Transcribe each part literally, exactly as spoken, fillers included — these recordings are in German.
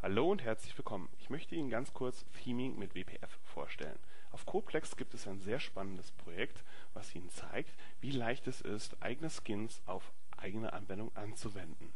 Hallo und herzlich willkommen. Ich möchte Ihnen ganz kurz Theming mit W P F vorstellen. Auf Codeplex gibt es ein sehr spannendes Projekt, was Ihnen zeigt, wie leicht es ist, eigene Skins auf eigene Anwendung anzuwenden.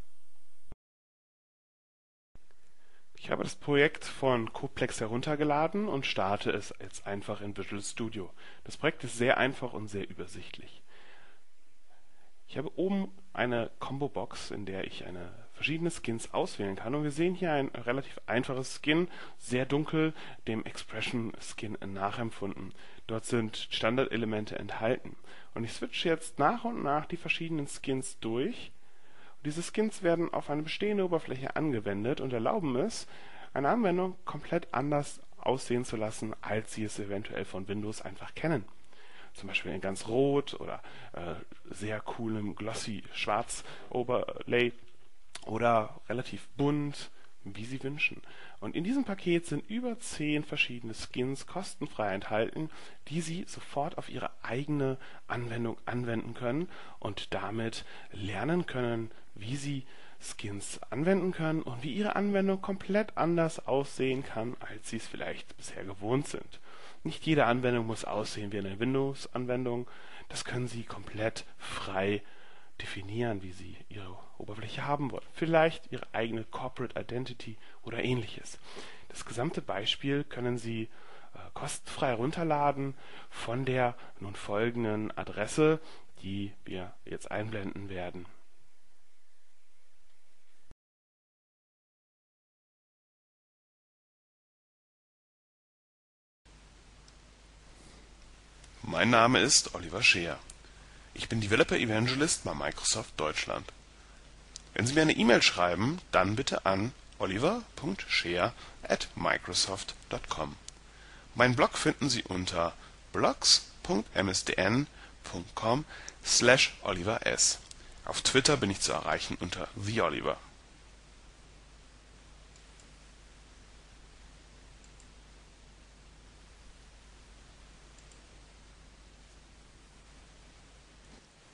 Ich habe das Projekt von Codeplex heruntergeladen und starte es jetzt einfach in Visual Studio. Das Projekt ist sehr einfach und sehr übersichtlich. Ich habe oben eine Combo-Box, in der ich eine verschiedene Skins auswählen kann. Und wir sehen hier ein relativ einfaches Skin, sehr dunkel, dem Expression Skin nachempfunden. Dort sind Standardelemente enthalten. Und ich switche jetzt nach und nach die verschiedenen Skins durch. Und diese Skins werden auf eine bestehende Oberfläche angewendet und erlauben es, eine Anwendung komplett anders aussehen zu lassen, als Sie es eventuell von Windows einfach kennen. Zum Beispiel in ganz rot oder äh, sehr coolem glossy schwarz Overlay oder relativ bunt, wie Sie wünschen. Und in diesem Paket sind über zehn verschiedene Skins kostenfrei enthalten, die Sie sofort auf Ihre eigene Anwendung anwenden können und damit lernen können, wie Sie Skins anwenden können und wie Ihre Anwendung komplett anders aussehen kann, als Sie es vielleicht bisher gewohnt sind. Nicht jede Anwendung muss aussehen wie eine Windows-Anwendung. Das können Sie komplett frei definieren, wie Sie Ihre Oberfläche haben wollen. Vielleicht Ihre eigene Corporate Identity oder ähnliches. Das gesamte Beispiel können Sie äh, kostenfrei runterladen von der nun folgenden Adresse, die wir jetzt einblenden werden. Mein Name ist Oliver Scheer. Ich bin Developer Evangelist bei Microsoft Deutschland. Wenn Sie mir eine E-Mail schreiben, dann bitte an oliver punkt scheer at microsoft punkt com. Meinen Blog finden Sie unter blogs punkt m s d n punkt com slash oliver s. Auf Twitter bin ich zu erreichen unter TheOliver.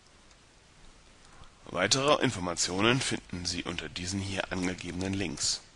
Weitere Informationen finden Sie unter diesen hier angegebenen Links.